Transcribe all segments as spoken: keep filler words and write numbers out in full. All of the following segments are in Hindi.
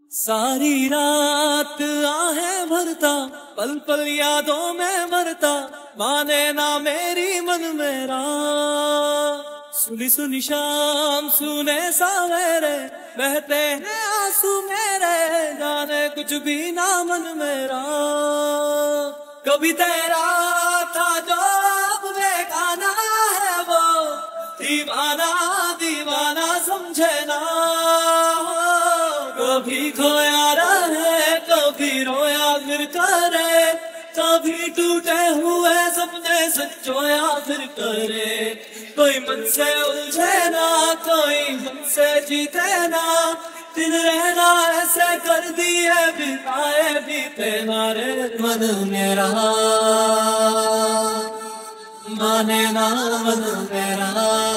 सारी रात आहें भरता, पल पल यादों में मरता, माने ना मेरी मन मेरा। सुनी सुनी शाम सुने सवेरे, बहते हैं आंसू मेरे, जाने कुछ भी ना मन मेरा। कभी तेरा था जो अब बेगाना है वो, दीवाना दीवाना समझे ना। कभी खोया रहे कभी रोया फिर करे, कभी टूटे हुए सपने सचोया फिर करे। कोई मन से उलझे ना कोई मन से जीते ना, दिन रहना ऐसे कर दिए बिताए बीते नारे। मन मेरा माने ना मन मेरा।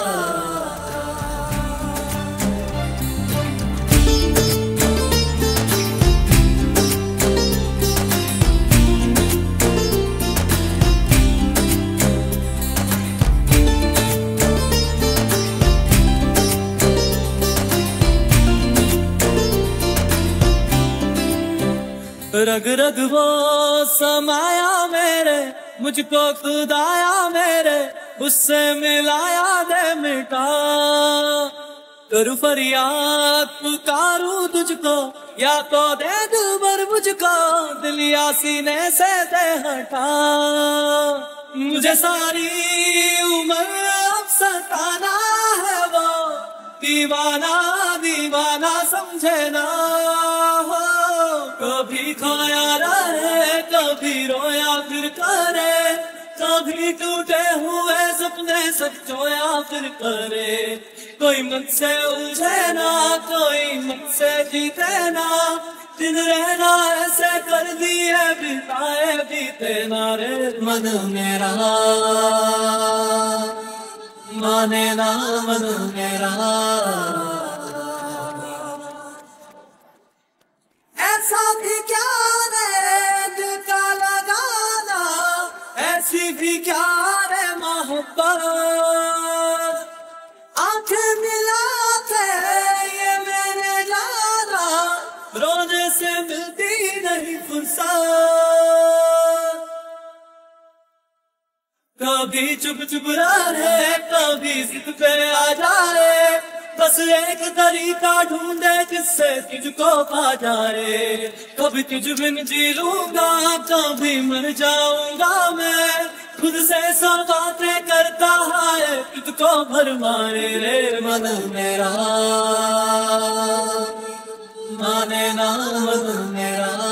रग रग वो समाया मेरे, मुझको खुदाया मेरे, उससे मिलाया दे मिटा। करूं फरियाद पुकारूं तुझको, या तो दे दिल भर मुझको, दिल या सीने से दे हटा। मुझे सारी उम्र अब सताना है वो, दीवाना दीवाना समझे ना। कभी खोया रहे कभी रोया फिर करे, कभी टूटे हुए सपने सचोया फिर करे। कोई मन से उलझे ना कोई मन से जीते ना, दिन रहना ऐसे कर दिए बिताए बीते नारे। मन मेरा माने ना मन मेरा। ऐसा भी क्या रे दिल का लगाना, ऐसी भी क्या रे मोहब्बत। आंखें मिलाते ये मैंने जाना, रोने से मिलती नहीं फुर्सत। कभी चुप चुप रहे कभी जिद पे आ जाए, बस एक तरीका ढूंढे जिससे तुझको पा जाए। कभी तुझ बिन जी लूंगा कभी मर जाऊंगा मैं, खुद से सब बातें करता है तुझको भर मारे रे। मन मेरा माने ना मन मेरा।